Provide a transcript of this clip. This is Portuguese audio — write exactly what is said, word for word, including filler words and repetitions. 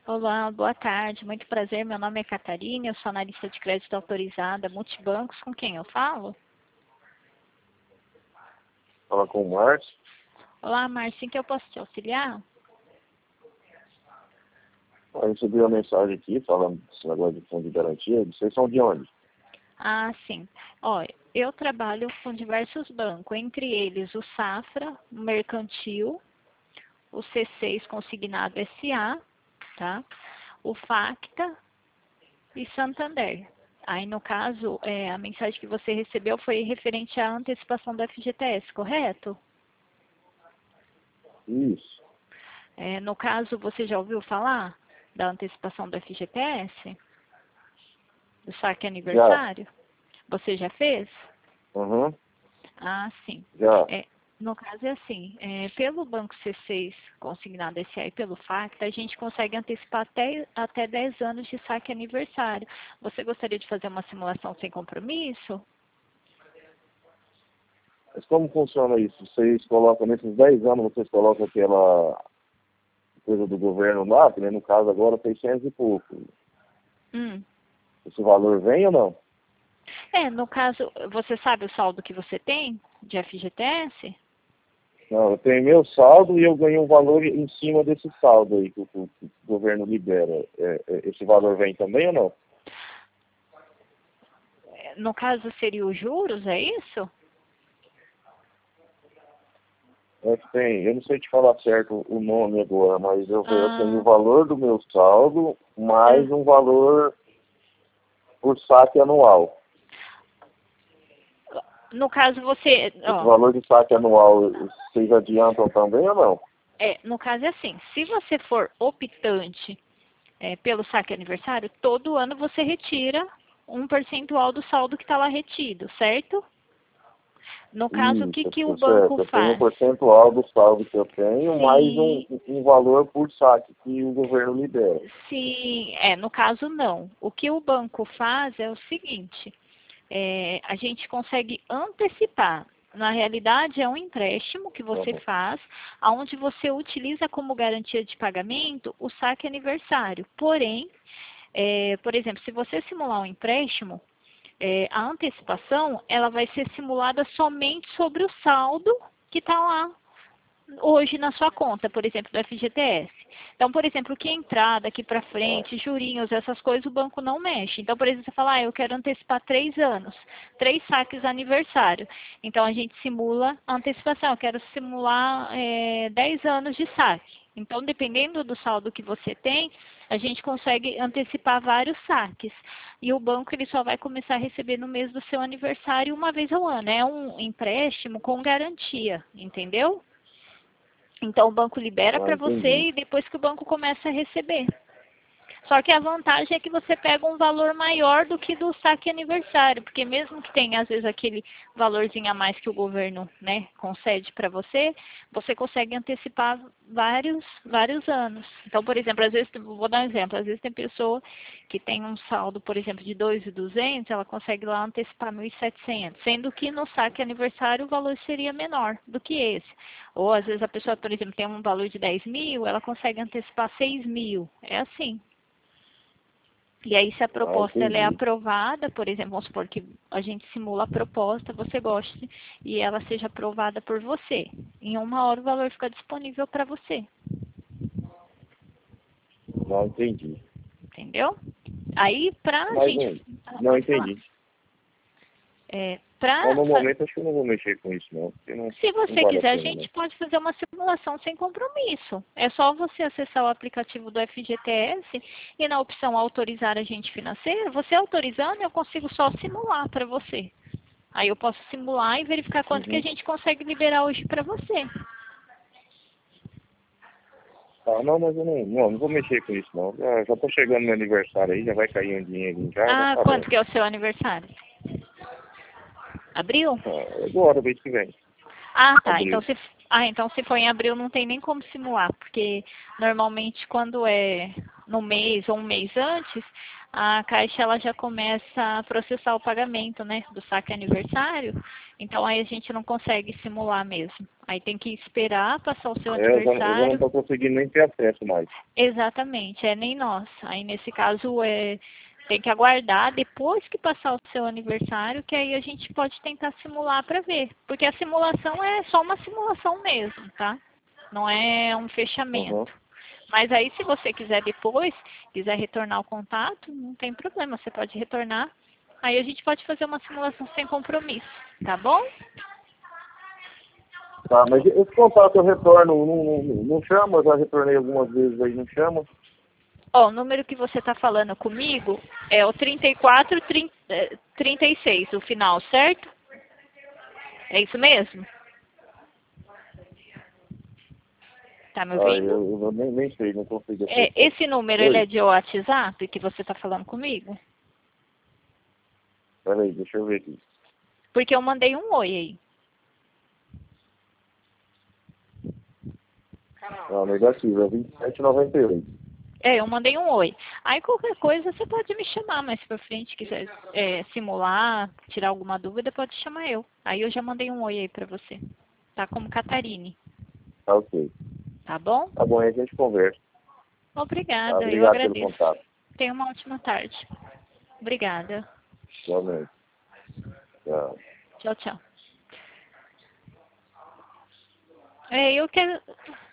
Olá, boa tarde, muito prazer. Meu nome é Catarina, eu sou analista de crédito autorizada Multibancos. Com quem eu falo? Fala com o Márcio. Olá, Márcio, em que eu posso te auxiliar? Eu recebi uma mensagem aqui falando desse negócio de fundo de garantia. Vocês são de onde? Ah, sim. Olha, eu trabalho com diversos bancos, entre eles o Safra, o Mercantil, o C seis Consignado S A, tá? O Facta e Santander. Aí, no caso, é, a mensagem que você recebeu foi referente à antecipação do F G T S, correto? Isso. É, no caso, você já ouviu falar da antecipação do F G T S? Do saque aniversário? Já. Você já fez? Uhum. Ah, sim. Já. É, no caso é assim, é, pelo Banco C seis Consignado S A e pelo Facta, a gente consegue antecipar até, até dez anos de saque aniversário. Você gostaria de fazer uma simulação sem compromisso? Mas como funciona isso? Vocês colocam, nesses dez anos, vocês colocam aquela coisa do governo lá, que né, no caso agora seiscentos e pouco. Hum. Esse valor vem ou não? É, no caso, você sabe o saldo que você tem de F G T S? Não, eu tenho meu saldo e eu ganho um valor em cima desse saldo aí que o, que o governo libera. É, é, esse valor vem também ou não? No caso, seria os juros, é isso? É que tem, eu não sei te falar certo o nome agora, mas eu, Ah. eu tenho o valor do meu saldo mais É. um valor por saque anual. No caso, você... Esse Ó, valor de saque anual, vocês adiantam também ou não? é, no caso é assim, se você for optante é, pelo saque aniversário, todo ano você retira um percentual do saldo que está lá retido, certo? No caso, o que, Isso, que o tá banco certo. Eu tenho um faz? percentual do saldo que eu tenho, mais um, Sim, um valor por saque que o governo libera. sim, é, no caso não. O que o banco faz é o seguinte, é, a gente consegue antecipar. Na realidade, é um empréstimo que você Uhum. faz, onde você utiliza como garantia de pagamento o saque aniversário. Porém, é, por exemplo, se você simular um empréstimo, é, a antecipação ela vai ser simulada somente sobre o saldo que está lá hoje na sua conta, por exemplo, do F G T S. Então, por exemplo, o que entrar daqui para frente, jurinhos, essas coisas, o banco não mexe. Então, por exemplo, você fala, ah, eu quero antecipar três anos, três saques aniversário. Então, a gente simula a antecipação, eu quero simular é, dez anos de saque. Então, dependendo do saldo que você tem, a gente consegue antecipar vários saques. E o banco ele só vai começar a receber no mês do seu aniversário uma vez ao ano. É um empréstimo com garantia, entendeu? Então, o banco libera Ah, para entendi. você e depois que o banco começa a receber. Só que a vantagem é que você pega um valor maior do que do saque aniversário, porque mesmo que tenha, às vezes, aquele valorzinho a mais que o governo, né, concede para você, você consegue antecipar vários, vários anos. Então, por exemplo, às vezes, vou dar um exemplo, às vezes tem pessoa que tem um saldo, por exemplo, de dois mil e duzentos, ela consegue lá antecipar mil e setecentos, sendo que no saque aniversário o valor seria menor do que esse. Ou às vezes a pessoa, por exemplo, tem um valor de dez mil, ela consegue antecipar seis mil. É assim. E aí, se a Ah, proposta ela é entendi. aprovada, por exemplo, vamos supor que a gente simula a proposta, você goste e ela seja aprovada por você. Em uma hora o valor fica disponível para você. Não entendi. Entendeu? Aí, pra Mas gente... um, Ah, não pode falar. entendi. É, Mas pra, no momento acho que eu não vou mexer com isso não, porque não, se não você vale a quiser, a pena não. gente pode fazer uma simulação sem compromisso. É só você acessar o aplicativo do F G T S e na opção autorizar agente financeiro, você autorizando, eu consigo só simular para você. Aí eu posso simular e verificar quanto que a Uhum. gente consegue liberar hoje para você. Ah, não, mas eu não, não, não vou mexer com isso não. Já, já tô chegando no aniversário aí, já vai cair um dinheirinho já, já Ah, tá bom. quanto que é o seu aniversário? Abril? Ah, agora, mês que vem. Ah, tá. Abril. Então se, ah, então se for em abril não tem nem como simular, porque normalmente quando é no mês ou um mês antes, a Caixa ela já começa a processar o pagamento, né, do saque aniversário. Então aí a gente não consegue simular mesmo. Aí tem que esperar passar o seu É, eu já, eu já não aniversário. estou conseguindo nem ter acesso mais. Exatamente, é nem nós. Aí nesse caso é tem que aguardar depois que passar o seu aniversário, que aí a gente pode tentar simular para ver. Porque a simulação é só uma simulação mesmo, tá? Não é um fechamento. Uhum. Mas aí se você quiser depois, quiser retornar o contato, não tem problema, você pode retornar. Aí a gente pode fazer uma simulação sem compromisso, tá bom? Tá, mas esse contato eu retorno, não, não, não chama, eu já retornei algumas vezes aí, não chama. Ó, o número que você está falando comigo é o trinta e quatro, trinta e seis, o final, certo? É isso mesmo? Tá me Ah, ouvindo? eu, eu nem, nem sei, não consigo É, acessar. esse número, ele Oi, é de WhatsApp que você está falando comigo? peraí, deixa eu ver aqui. Porque eu mandei um oi aí. Ah, negativo, é vinte e sete e noventa e oito. É, eu mandei um oi. Aí qualquer coisa você pode me chamar mais pra frente, quiser é, simular, tirar alguma dúvida, pode chamar eu. Aí eu já mandei um oi aí pra você. Tá como Catarine, Tá ok. tá bom? Tá bom, aí a gente conversa. Tá, Obrigada, eu obrigado pelo agradeço. contato. Tenha uma ótima tarde. Obrigada. Igualmente. Tchau. Tchau, tchau. É, eu quero...